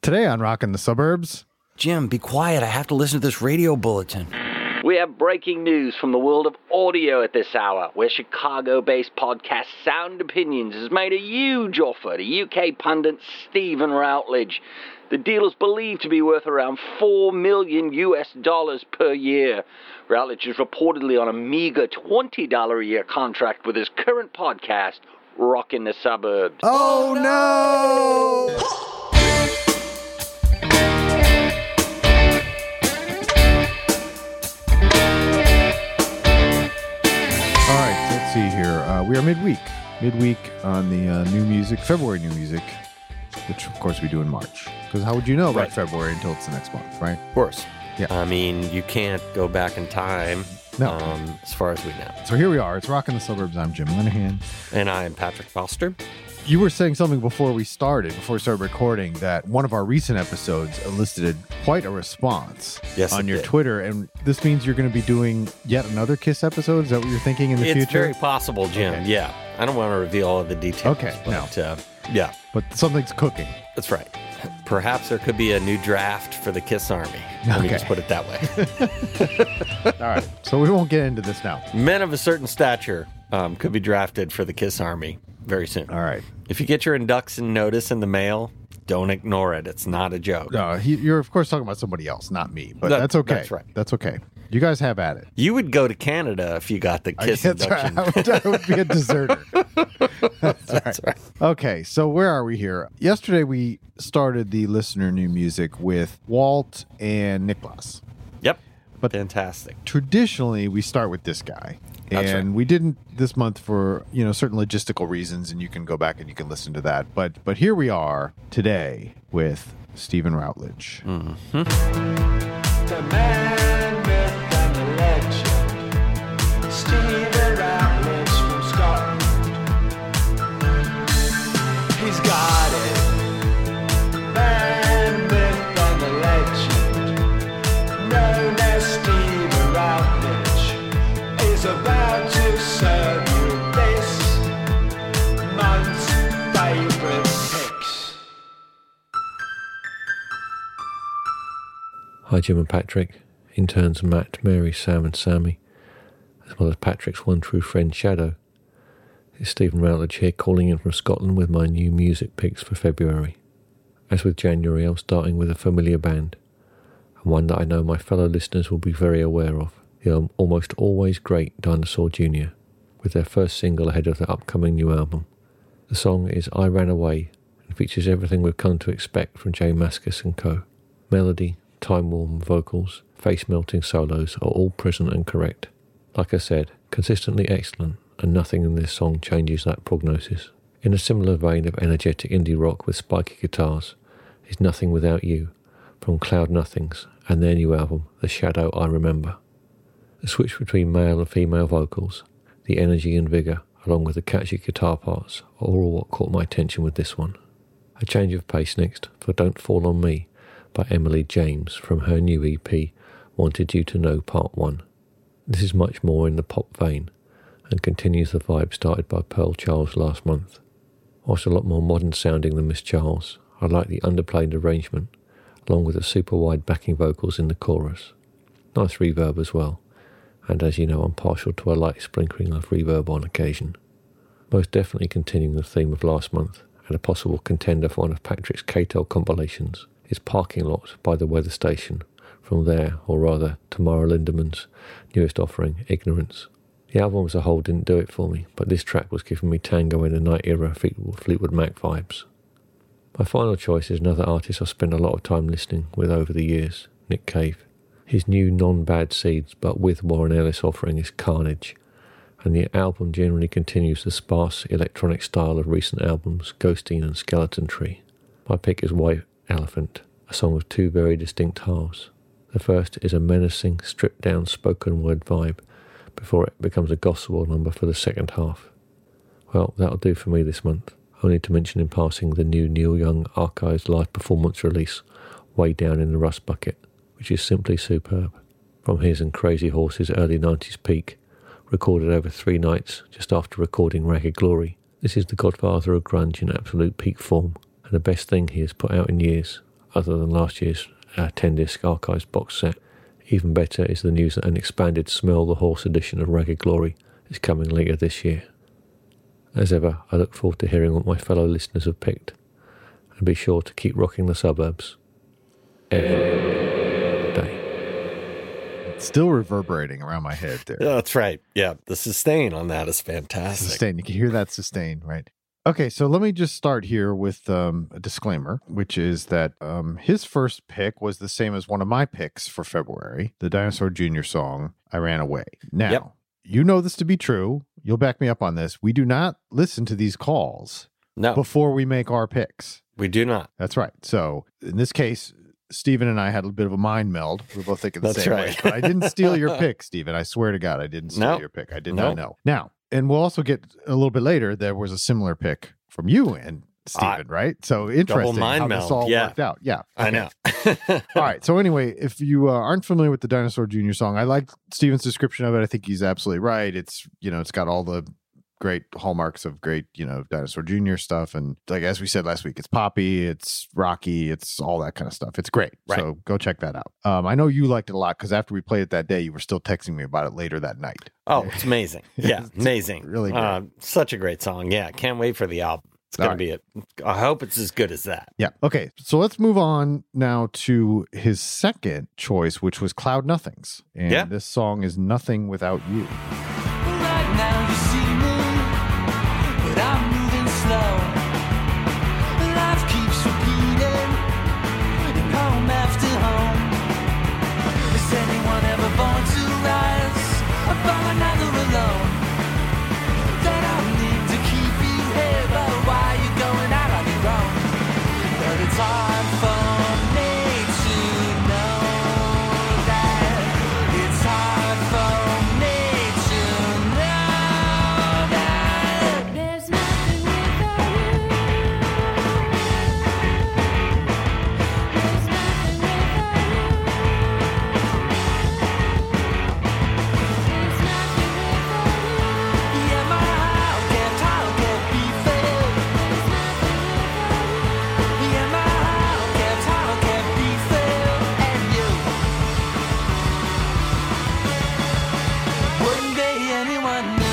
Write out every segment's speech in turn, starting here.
Today on Rockin' the Suburbs. Jim, be quiet. I have to listen to this radio bulletin. We have breaking news from the world of audio at this hour, where Chicago-based podcast Sound Opinions has made a huge offer to UK pundit Stephen Routledge. The deal is believed to be worth around $4 million per year. Routledge is reportedly on a meager $20 a year contract with his current podcast, Rockin' the Suburbs. Oh no! Let's see here. We are midweek on the new music, February new music, which of course we do in March. Because how would you know about February until it's the next month, right? Of course. Yeah. I mean, you can't go back in time. No. As far as we know. So here we are. It's Rockin' the Suburbs. I'm Jim Linehan. And I'm Patrick Foster. You were saying something before we started recording, that one of our recent episodes elicited quite a response on your Twitter. And this means you're going to be doing yet another Kiss episode? Is that what you're thinking in the future? It's very possible, Jim. Okay. Yeah. I don't want to reveal all of the details. Okay. But, yeah. But something's cooking. That's right. Perhaps there could be a new draft for the Kiss Army. Let me just put it that way. All right. So we won't get into this now. Men of a certain stature could be drafted for the Kiss Army very soon. All right. If you get your induction notice in the mail, don't ignore it. It's not a joke. No, you're of course talking about somebody else, not me. But that's okay. That's right. That's okay. You guys have at it. You would go to Canada if you got the Kiss induction. Right. I would be a deserter. That's right. Okay, so where are we here? Yesterday we started the listener new music with Walt and Niklas. Yep. But fantastic. Traditionally, we start with this guy. That's and right. we didn't this month for, certain logistical reasons, and you can go back and you can listen to that. But here we are today with Stephen Routledge. Mm-hmm. The man, myth, and the legend, Stephen Routledge from Scotland. He's got it. Man, myth, and the legend, known as Stephen Routledge, is about to serve you this month's favorite picks. Hi Jim and Patrick, interns Matt, Mary, Sam and Sammy, as well as Patrick's one true friend Shadow. It's Stephen Routledge here calling in from Scotland with my new music picks for February. As with January, I'm starting with a familiar band, and one that I know my fellow listeners will be very aware of, the almost always great Dinosaur Jr., with their first single ahead of their upcoming new album. The song is I Ran Away and features everything we've come to expect from J Mascis and co. Melody, time-worn vocals, face-melting solos are all present and correct. Like I said, consistently excellent, and nothing in this song changes that prognosis. In a similar vein of energetic indie rock with spiky guitars is Nothing Without You, from Cloud Nothings and their new album, The Shadow I Remember. The switch between male and female vocals, the energy and vigour, along with the catchy guitar parts, are all what caught my attention with this one. A change of pace next for Don't Fall On Me, by Emily James from her new EP, Wanted You to Know Part 1. This is much more in the pop vein and continues the vibe started by Pearl Charles last month. Whilst a lot more modern sounding than Miss Charles, I like the underplayed arrangement, along with the super wide backing vocals in the chorus. Nice reverb as well, and as you know I'm partial to a light sprinkling of reverb on occasion. Most definitely continuing the theme of last month, and a possible contender for one of Patrick's K-Tel compilations, is Parking Lot by The Weather Station, from their, or rather Tamara Lindeman's, newest offering, Ignorance. The album as a whole didn't do it for me, but this track was giving me Tango in the Night era Fleetwood Mac vibes. My final choice is another artist I've spent a lot of time listening with over the years, Nick Cave. His new non-Bad Seeds but with Warren Ellis offering is Carnage, and the album generally continues the sparse electronic style of recent albums Ghosteen and Skeleton Tree. My pick is White Elephant, a song with two very distinct halves. The first is a menacing, stripped-down spoken word vibe before it becomes a gospel number for the second half. Well, that'll do for me this month, only to mention in passing the new Neil Young Archives live performance release, Way Down in the Rust Bucket, which is simply superb. From his and Crazy Horse's early 90s peak, recorded over 3 nights just after recording Ragged Glory, this is the godfather of grunge in absolute peak form, and the best thing he has put out in years, other than last year's 10-disc Archives box set. Even better is the news that an expanded Smell the Horse edition of Ragged Glory is coming later this year. As ever, I look forward to hearing what my fellow listeners have picked, and be sure to keep rocking the suburbs every day. It's still reverberating around my head there. Yeah, that's right. Yeah, the sustain on that is fantastic. Sustain. You can hear that sustain, right? Okay, so let me just start here with a disclaimer, which is that his first pick was the same as one of my picks for February, the Dinosaur Jr. song, I Ran Away. Now, you know this to be true. You'll back me up on this. We do not listen to these calls before we make our picks. We do not. That's right. So in this case, Stephen and I had a bit of a mind meld. We were both thinking the same way. But I didn't steal your pick, Stephen. I swear to God, I didn't steal your pick. I did not know. Now, and we'll also get a little bit later, there was a similar pick from you and Stephen, right? So interesting how this all worked out. Yeah. Okay. I know. All right. So anyway, if you aren't familiar with the Dinosaur Jr. song, I like Stephen's description of it. I think he's absolutely right. It's, it's got all the great hallmarks of great, Dinosaur Jr. stuff. And like, as we said last week, it's poppy, it's rocky, it's all that kind of stuff. It's great. Right. So go check that out. I know you liked it a lot because after we played it that day, you were still texting me about it later that night. Oh, it's amazing. Yeah, amazing. Really great. Such a great song. Yeah, can't wait for the album. It's going to be it. I hope it's as good as that. Yeah. Okay. So let's move on now to his second choice, which was Cloud Nothings. And this song is Nothing Without You. Right now you see me, but I'm moving slow. Life keeps repeating, and home after home. Is anyone ever born to rise above another alone? They don't need to keep you here, but why you going out on your own? But it's hard for me to know that. It's hard for me to know that. There's nothing without you. There's nothing without you. There's nothing without you. Yeah, my heart can't be filled. There's nothing without you. Yeah, my heart can't be filled. And you wouldn't be anyone new.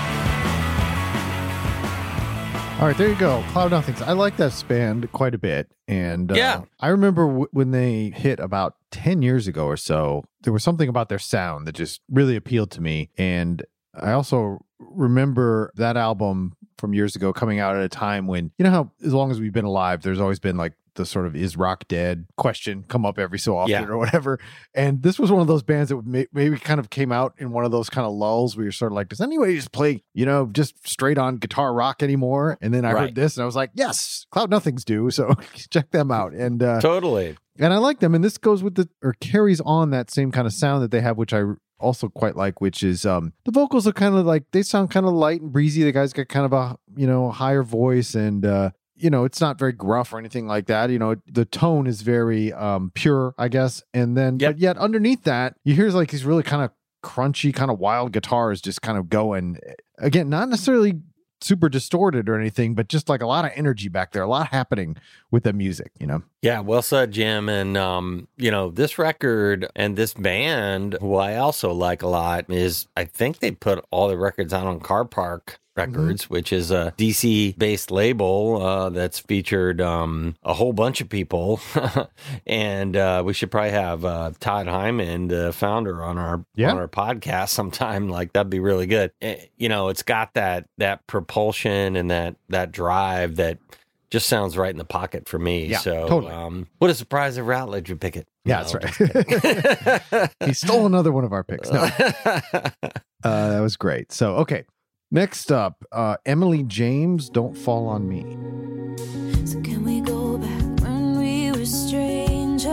All right, there you go. Cloud Nothings. I like that band quite a bit. And Yeah. I remember when they hit about 10 years ago or so, there was something about their sound that just really appealed to me. And I also remember that album from years ago coming out at a time when, how as long as we've been alive, there's always been like the sort of is rock dead question come up every so often or whatever. And this was one of those bands that maybe kind of came out in one of those kind of lulls where you're sort of like, does anybody just play, just straight on guitar rock anymore? And then I heard this and I was like, yes, Cloud Nothings do. So check them out. And Totally. and I like them. And this goes with carries on that same kind of sound that they have, which I also quite like, which is the vocals are kind of like, they sound kind of light and breezy. The guy's got kind of a, higher voice and, it's not very gruff or anything like that. The tone is very pure, I guess. And then, but yet underneath that, you hear like these really kind of crunchy, kind of wild guitars just kind of going. Again, not necessarily super distorted or anything, but just like a lot of energy back there, a lot happening with the music, Yeah, well said, Jim. And, this record and this band, who I also like a lot, is I think they put all the records out on Car Park Records, which is a DC-based label that's featured a whole bunch of people. And we should probably have Todd Hyman, the founder, on our podcast sometime. Like, that'd be really good. It's got that propulsion and that drive that just sounds right in the pocket for me. Yeah, so totally. What a surprise if Routledge would pick it. Yeah, that's right. He stole another one of our picks. No. That was great. So, okay. Next up, Emily James, Don't Fall on Me. So can we go back when we were strangers?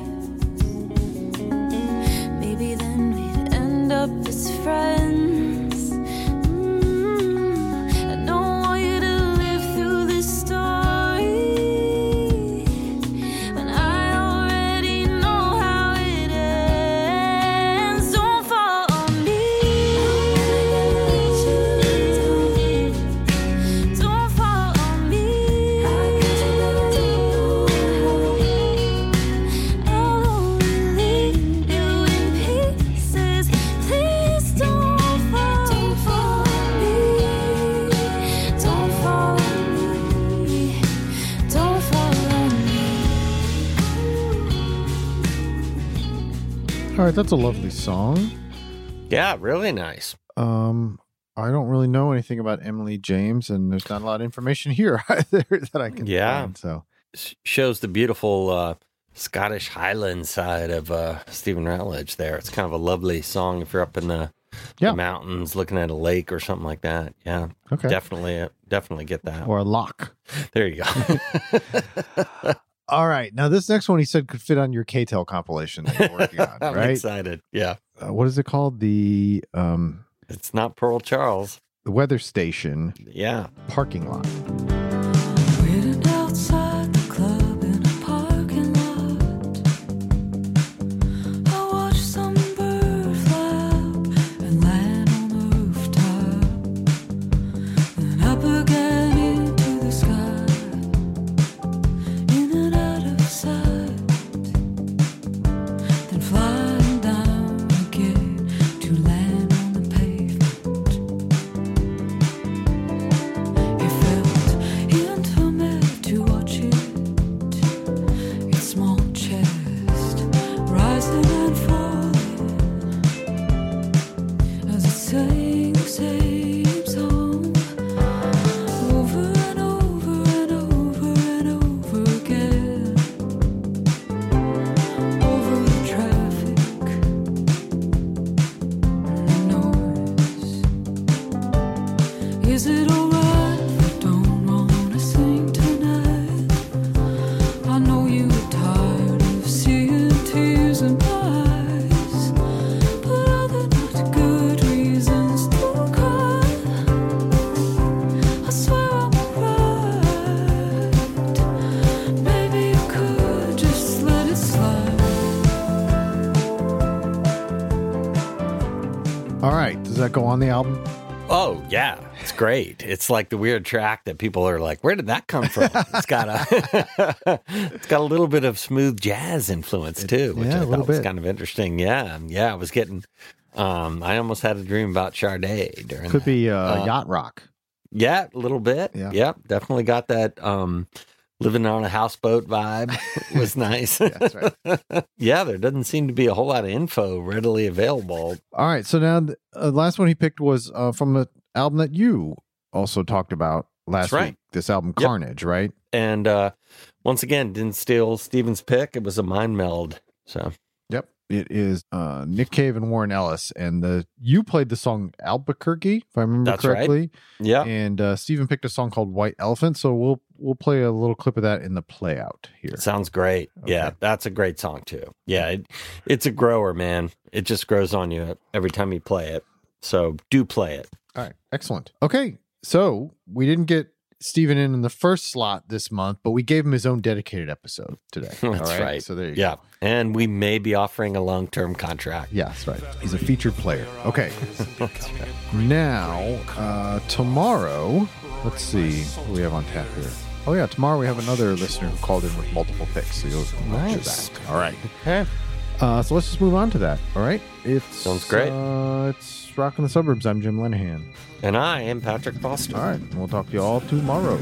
Maybe then we'd end up as friends. I don't want you to live through this story when I already know how it ends. Don't fall on me. Don't fall on me. All right, that's a lovely song. Yeah, really nice. I don't really know anything about Emily James, and there's not a lot of information here either that I can find. So shows the beautiful Scottish Highland side of Stephen Routledge there. It's kind of a lovely song if you're up in the mountains looking at a lake or something like that. Yeah. Okay. Definitely get that. Or a lock. There you go. All right. Now, this next one he said could fit on your K-Tel compilation that you're working on, I'm right? excited. Yeah. What is it called? It's not Pearl Charles. The weather station. Yeah. Parking lot. Waiting outside the club in a parking lot. I watch some birds fly up and land on the rooftop. Then up again into the sky, in and out of sight. Then flying down again to land on the pavement. It felt intimate to watch it. Its small chest rising and falling as it sang the same song over and over and over and over again. Over the traffic and the noise. Is it alright if I don't wanna sing tonight? I know you were tired of seeing tears in my eyes, but are there not good reasons to cry? I swear I'm alright. Maybe you could just let it slide. All right. Does that go on the album? Oh, yeah. It's great. It's like the weird track that people are like, where did that come from? It's got a little bit of smooth jazz influence too, which yeah, I a little thought was bit. kind of interesting. Yeah. I was getting, I almost had a dream about Sade during Could that. be yacht rock. Yeah, a little bit. Yeah. Yep. Definitely got that living on a houseboat vibe. Was nice. That's right. Yeah, there doesn't seem to be a whole lot of info readily available. All right. So now the last one he picked was from the album that you also talked about last That's right. week. This album, Yep. Carnage, right? And once again, didn't steal Steven's pick. It was a mind meld. So Yep. It is Nick Cave and Warren Ellis. And you played the song Albuquerque, if I remember That's right. correctly. yeah. And Steven picked a song called White Elephant. So we'll play a little clip of that in the play out here. Sounds great. Yeah, Okay. that's a great song too. Yeah, it's a grower, man. It just grows on you every time you play it. So do play it. All right. Excellent. Okay. So we didn't get Steven in the first slot this month, but we gave him his own dedicated episode today. That's All right. So there you Yeah, go. and we may be offering a long-term contract. Yeah, that's right. He's a featured player. Okay. Now, tomorrow, let's see what we have on tap here. Oh, yeah. Tomorrow we have another listener who called in with multiple picks. So you'll match Nice. that. All right. Okay. So let's just move on to that. All right. Sounds great. It's Rockin' the Suburbs. I'm Jim Lenahan. And I am Patrick Foster. All right. And we'll talk to you all tomorrow.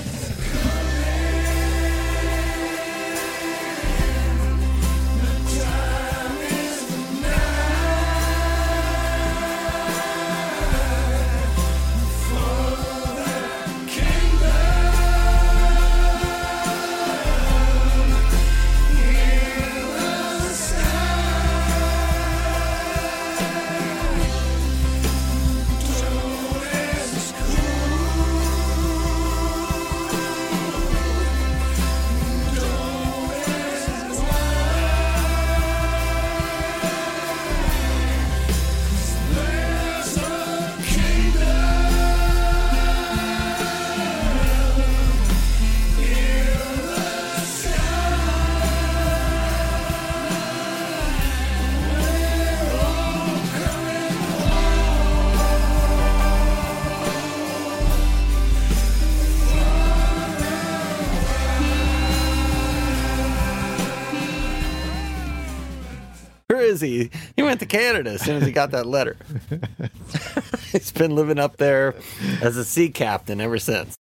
Where is he? He went to Canada as soon as he got that letter. He's been living up there as a sea captain ever since.